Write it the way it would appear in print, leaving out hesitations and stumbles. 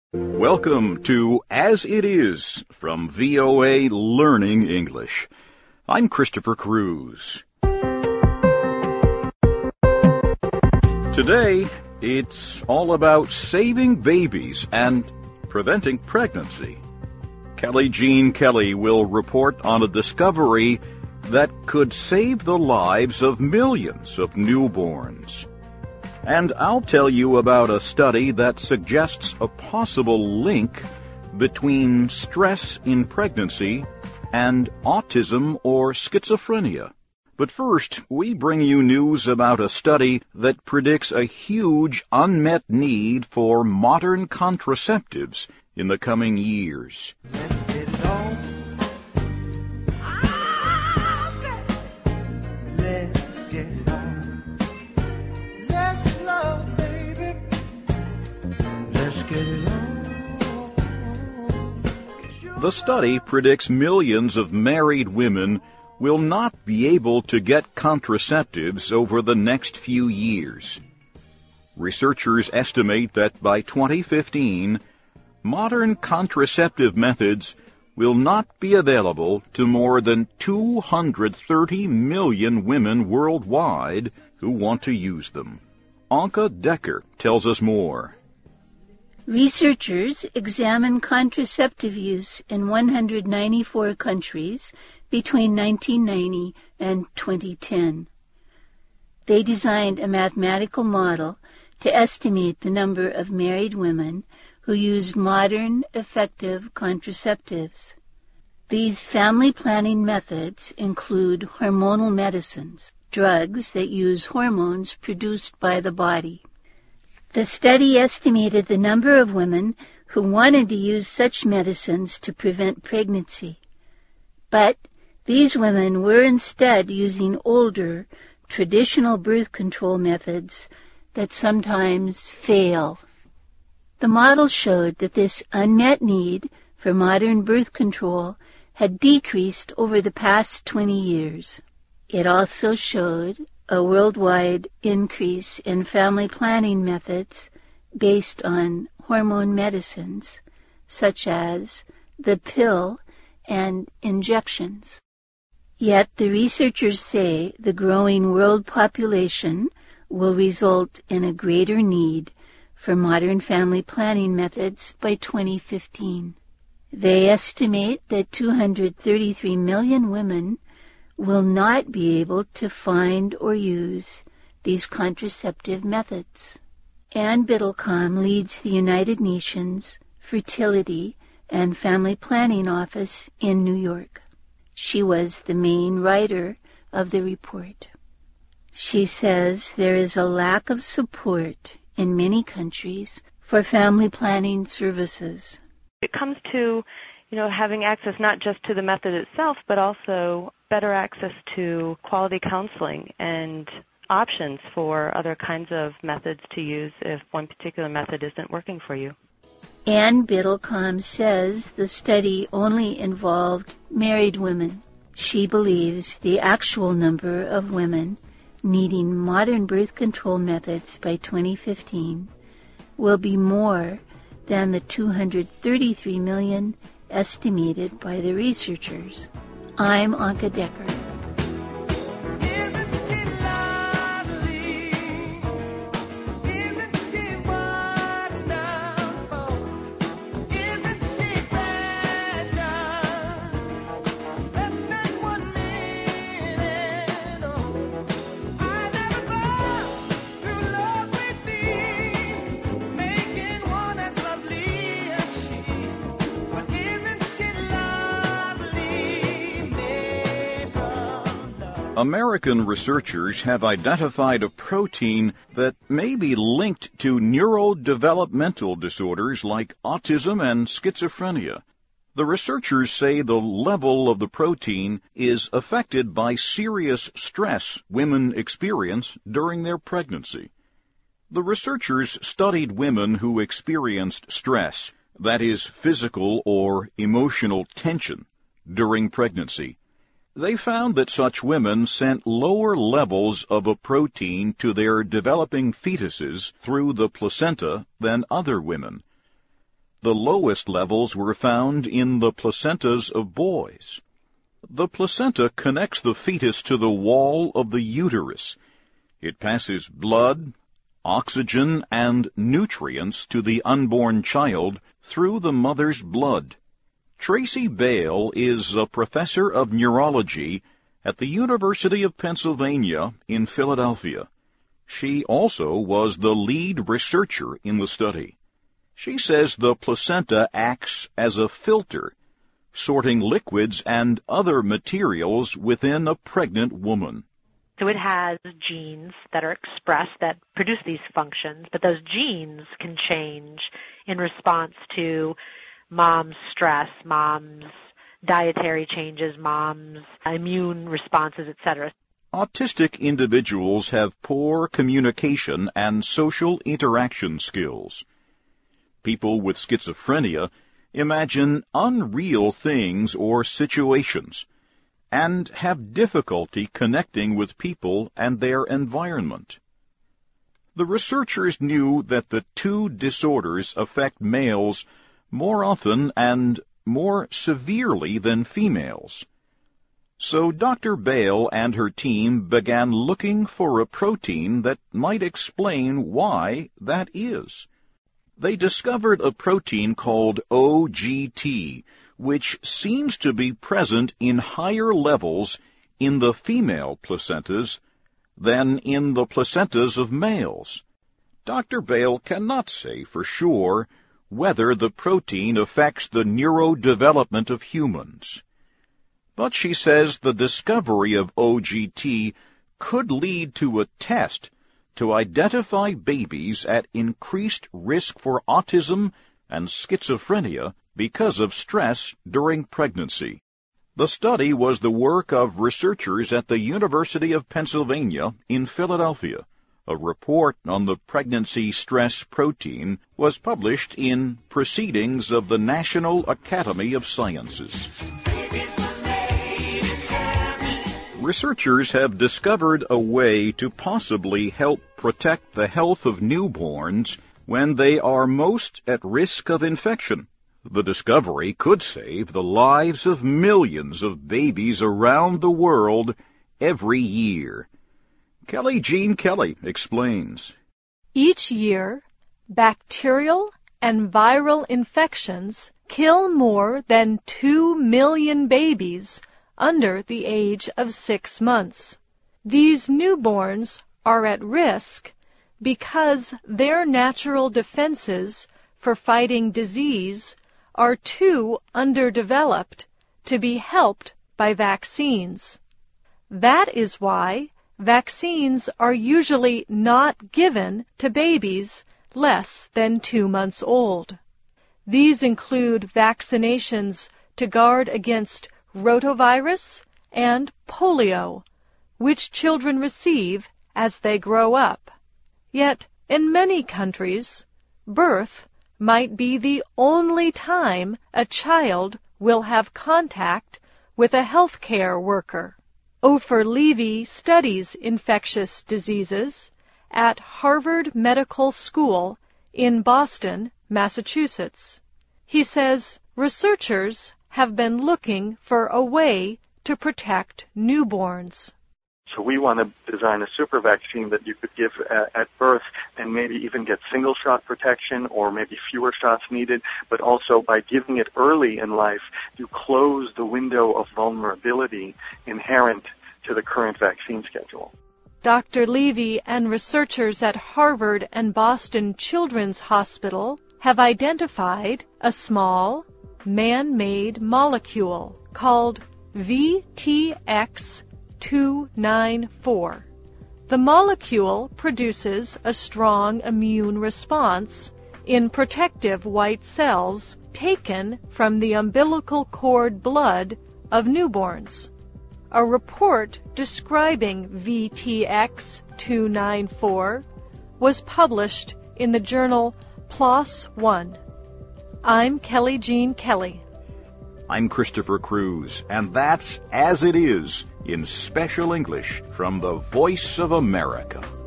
Welcome to As It Is from VOA Learning English. I'm Christopher Cruz. Today, it's all about saving babies and preventing pregnancy. Kelly Jean Kelly will report on a discovery that could save the lives of millions of newborns. And I'll tell you about a study that suggests a possible link between stress in pregnancy and autism or schizophrenia. But first, we bring you news about a study that predicts a huge unmet need for modern contraceptives in the coming years. The study predicts millions of married women will not be able to get contraceptives over the next few years. Researchers estimate that by 2015, modern contraceptive methods will not be available to more than 230 million women worldwide who want to use them. Anke Decker tells us more. Researchers examined contraceptive use in 194 countries between 1990 and 2010. They designed a mathematical model to estimate the number of married women who used modern, effective contraceptives. These family planning methods include hormonal medicines, drugs that use hormones produced by the body. The study estimated the number of women who wanted to use such medicines to prevent pregnancy. But these women were instead using older, traditional birth control methods that sometimes fail. The model showed that this unmet need for modern birth control had decreased over the past 20 years. It also showed a worldwide increase in family planning methods based on hormone medicines, such as the pill and injections. Yet the researchers say the growing world population will result in a greater need for modern family planning methods by 2015. They estimate that 233 million women will not be able to find or use these contraceptive methods. Ann Biddlecombe leads the United Nations Fertility and Family Planning Office in New York. She was the main writer of the report. She says there is a lack of support in many countries for family planning services. It comes to, having access not just to the method itself, but also better access to quality counseling and options for other kinds of methods to use if one particular method isn't working for you. Ann Biddlecombe says the study only involved married women. She believes the actual number of women needing modern birth control methods by 2015 will be more than the 233 million estimated by the researchers. I'm Anke Decker. American researchers have identified a protein that may be linked to neurodevelopmental disorders like autism and schizophrenia. The researchers say the level of the protein is affected by serious stress women experience during their pregnancy. The researchers studied women who experienced stress, that is, physical or emotional tension, during pregnancy. They found that such women sent lower levels of a protein to their developing fetuses through the placenta than other women. The lowest levels were found in the placentas of boys. The placenta connects the fetus to the wall of the uterus. It passes blood, oxygen, and nutrients to the unborn child through the mother's blood. Tracy Bale is a professor of neurology at the University of Pennsylvania in Philadelphia. She also was the lead researcher in the study. She says the placenta acts as a filter, sorting liquids and other materials within a pregnant woman. So it has genes that are expressed that produce these functions, but those genes can change in response to mom's stress, mom's dietary changes, mom's immune responses, etc. Autistic individuals have poor communication and social interaction skills. People with schizophrenia imagine unreal things or situations and have difficulty connecting with people and their environment. The researchers knew that the two disorders affect males more often and more severely than females. So Dr. Bale and her team began looking for a protein that might explain why that is. They discovered a protein called OGT, which seems to be present in higher levels in the female placentas than in the placentas of males. Dr. Bale cannot say for sure whether the protein affects the neurodevelopment of humans. But she says the discovery of OGT could lead to a test to identify babies at increased risk for autism and schizophrenia because of stress during pregnancy. The study was the work of researchers at the University of Pennsylvania in Philadelphia. A report on the pregnancy stress protein was published in Proceedings of the National Academy of Sciences. Researchers have discovered a way to possibly help protect the health of newborns when they are most at risk of infection. The discovery could save the lives of millions of babies around the world every year. Kelly Jean Kelly explains. Each year, bacterial and viral infections kill more than 2 million babies under the age of 6 months. These newborns are at risk because their natural defenses for fighting disease are too underdeveloped to be helped by vaccines. That is why vaccines are usually not given to babies less than 2 months old. These include vaccinations to guard against rotavirus and polio, which children receive as they grow up. Yet, in many countries, birth might be the only time a child will have contact with a healthcare worker. Ofer Levy studies infectious diseases at Harvard Medical School in Boston, Massachusetts. He says researchers have been looking for a way to protect newborns. So we want to design a super vaccine that you could give at birth and maybe even get single shot protection or maybe fewer shots needed, but also by giving it early in life, you close the window of vulnerability inherent to the current vaccine schedule. Dr. Levy and researchers at Harvard and Boston Children's Hospital have identified a small, man-made molecule called VTX294. The molecule produces a strong immune response in protective white cells taken from the umbilical cord blood of newborns. A report describing VTX294 was published in the journal PLOS One. I'm Kelly Jean Kelly. I'm Christopher Cruz, and that's As It Is in Special English from the Voice of America.